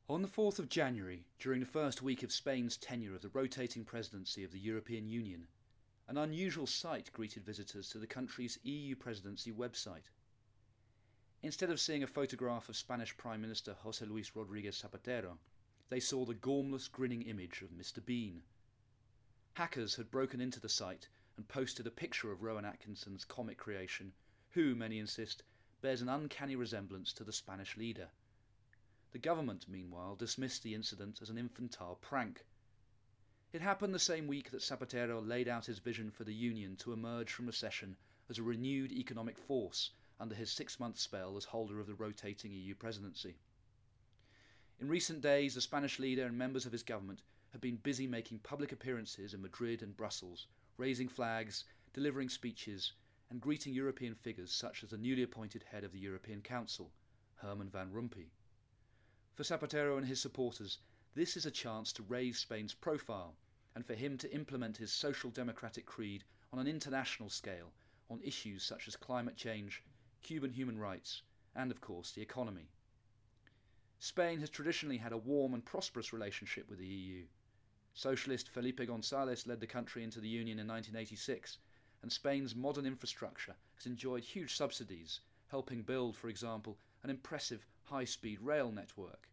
On the 4th of January, during the first week of Spain's tenure of the rotating presidency of the European Union, an unusual sight greeted visitors to the country's EU presidency website. Instead of seeing a photograph of Spanish Prime Minister José Luis Rodríguez Zapatero, they saw the gormless, grinning image of Mr. Bean. Hackers had broken into the site and posted a picture of Rowan Atkinson's comic creation, who, many insist, bears an uncanny resemblance to the Spanish leader. The government, meanwhile, dismissed the incident as an infantile prank. It happened the same week that Zapatero laid out his vision for the Union to emerge from recession as a renewed economic force under his 6-month spell as holder of the rotating EU presidency. In recent days, the Spanish leader and members of his government have been busy making public appearances in Madrid and Brussels, raising flags, delivering speeches, and greeting European figures such as the newly appointed head of the European Council, Herman Van Rompuy. For Zapatero and his supporters, this is a chance to raise Spain's profile and for him to implement his social democratic creed on an international scale on issues such as climate change, Cuban human rights, and of course the economy. Spain has traditionally had a warm and prosperous relationship with the EU. Socialist Felipe González led the country into the Union in 1986, and Spain's modern infrastructure has enjoyed huge subsidies, helping build, for example, an impressive high-speed rail network.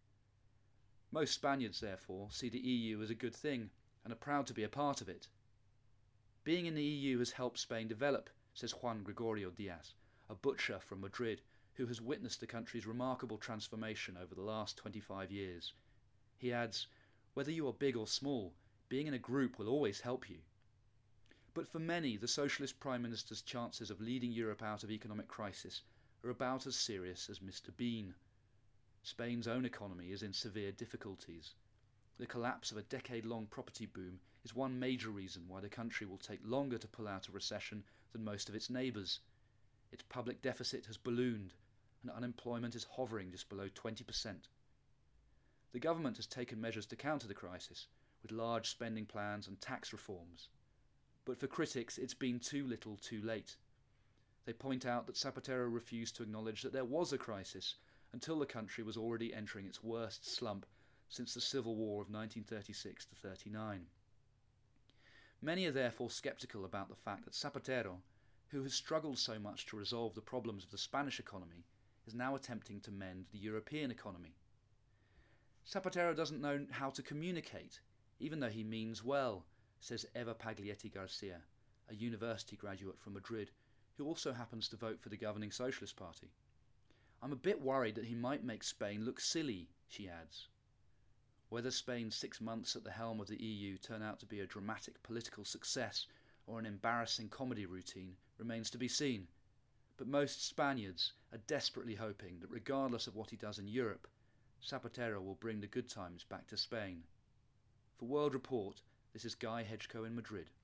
Most Spaniards, therefore, see the EU as a good thing and are proud to be a part of it. Being in the EU has helped Spain develop, says Juan Gregorio Diaz, a butcher from Madrid who has witnessed the country's remarkable transformation over the last 25 years. He adds, "Whether you are big or small, being in a group will always help you." But for many, the Socialist Prime Minister's chances of leading Europe out of economic crisis are about as serious as Mr. Bean. Spain's own economy is in severe difficulties. The collapse of a decade-long property boom is one major reason why the country will take longer to pull out of recession than most of its neighbours. Its public deficit has ballooned, and unemployment is hovering just below 20%. The government has taken measures to counter the crisis, with large spending plans and tax reforms. But for critics, it's been too little too late. They point out that Zapatero refused to acknowledge that there was a crisis until the country was already entering its worst slump since the Civil War of 1936 to 39. Many are therefore sceptical about the fact that Zapatero, who has struggled so much to resolve the problems of the Spanish economy, is now attempting to mend the European economy. Zapatero doesn't know how to communicate, even though he means well, says Eva Paglietti Garcia, a university graduate from Madrid, who also happens to vote for the governing Socialist Party. "I'm a bit worried that he might make Spain look silly," she adds. Whether Spain's 6 months at the helm of the EU turn out to be a dramatic political success or an embarrassing comedy routine remains to be seen, but most Spaniards are desperately hoping that regardless of what he does in Europe, Zapatero will bring the good times back to Spain. For World Report, this is Guy Hedgecoe in Madrid.